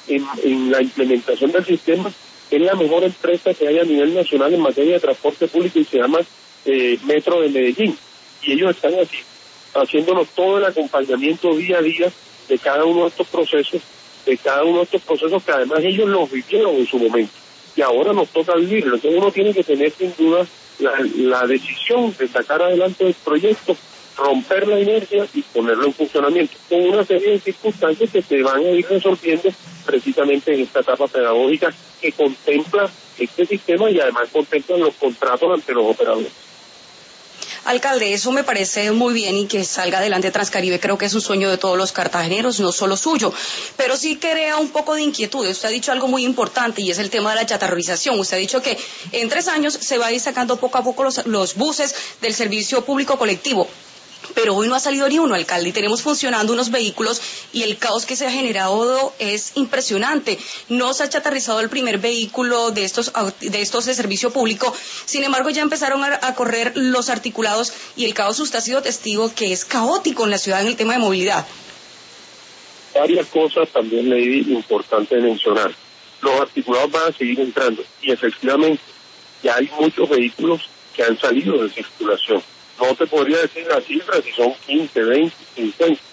en la implementación del sistema. Es la mejor empresa que hay a nivel nacional en materia de transporte público y se llama Metro de Medellín. Y ellos están así, haciéndonos todo el acompañamiento día a día de cada uno de estos procesos, que además ellos los vivieron en su momento. Y ahora nos toca vivirlo. Entonces uno tiene que tener sin duda la decisión de sacar adelante el proyecto, romper la inercia y ponerlo en funcionamiento, con una serie de circunstancias que se van a ir resolviendo precisamente en esta etapa pedagógica que contempla este sistema y además contempla los contratos ante los operadores. Alcalde, eso me parece muy bien y que salga adelante Transcaribe, creo que es un sueño de todos los cartageneros, no solo suyo, pero sí crea un poco de inquietud. Usted ha dicho algo muy importante y es el tema de la chatarrización. Usted ha dicho que en 3 años se va a ir sacando poco a poco los buses del servicio público colectivo. Pero hoy no ha salido ni uno, alcalde, y tenemos funcionando unos vehículos y el caos que se ha generado es impresionante. No se ha chatarrizado el primer vehículo de estos de servicio público, sin embargo ya empezaron a correr los articulados y el caos. Usted ha sido testigo que es caótico en la ciudad en el tema de movilidad. Varias cosas también, Lady, importante mencionar. Los articulados van a seguir entrando y efectivamente ya hay muchos vehículos que han salido de circulación. No te podría decir la cifra si son 15, 20, 50,